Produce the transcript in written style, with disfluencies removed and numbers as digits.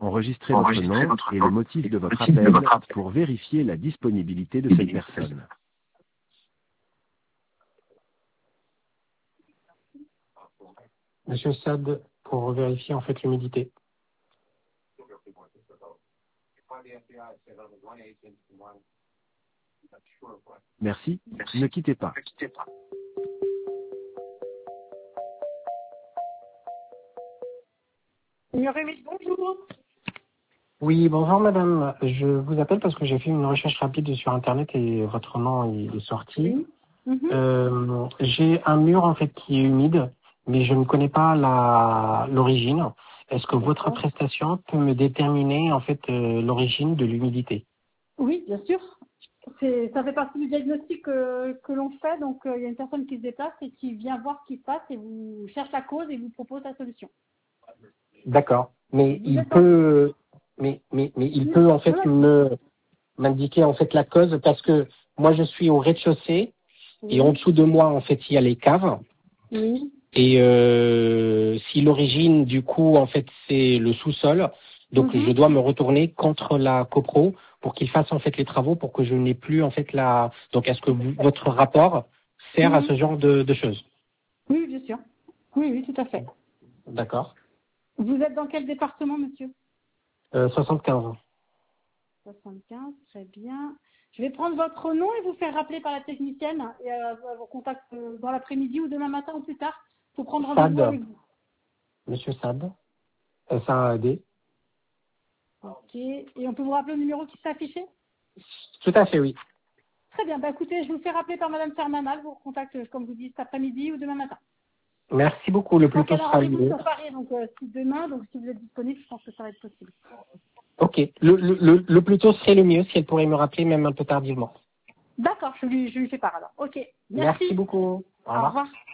Enregistrez votre nom et le motif de votre appel pour vérifier la disponibilité de cette personne. Monsieur Sad, pour vérifier en fait l'humidité. Merci, ne quittez pas. Bonjour. Oui, bonjour madame. Je vous appelle parce que j'ai fait une recherche rapide sur internet et votre nom est sorti. Oui. J'ai un mur en fait qui est humide, mais je ne connais pas l'origine. Est-ce que votre prestation peut me déterminer en fait l'origine de l'humidité? Oui, bien sûr. Ça fait partie du diagnostic que l'on fait. Donc, il y a une personne qui se déplace et qui vient voir ce qui se passe et vous cherche la cause et vous propose la solution. D'accord. Mais il peut, mais il peut en fait m'indiquer en fait la cause parce que moi je suis au rez-de-chaussée et en dessous de moi en fait il y a les caves. Oui. Et si l'origine du coup en fait c'est le sous-sol, donc je dois me retourner contre la copro pour qu'il fasse en fait les travaux pour que je n'ai plus en fait la. Donc est-ce que votre rapport sert à ce genre de choses? Oui, bien sûr. Oui, oui, tout à fait. D'accord. Vous êtes dans quel département, monsieur? 75. 75, très bien. Je vais prendre votre nom et vous faire rappeler par la technicienne et vous contacte dans l'après-midi ou demain matin ou plus tard pour prendre rendez-vous Sad. avec vous. Monsieur Sad. S-A-D. Ok. Et on peut vous rappeler le numéro qui s'est affiché? Tout à fait, oui. Très bien. Bah, écoutez, je vous fais rappeler par Madame Fernandal. Je vous recontacte, comme vous dites, cet après-midi ou demain matin. Merci beaucoup. Le Je plus pense tôt qu'elle a sera le rendez-vous mieux. sur Paris, donc si demain, donc si vous êtes disponible, je pense que ça va être possible. Ok. Le plus tôt serait le mieux si elle pourrait me rappeler même un peu tardivement. D'accord, je lui fais part alors. Ok. Merci Merci. beaucoup. Au Au revoir. revoir.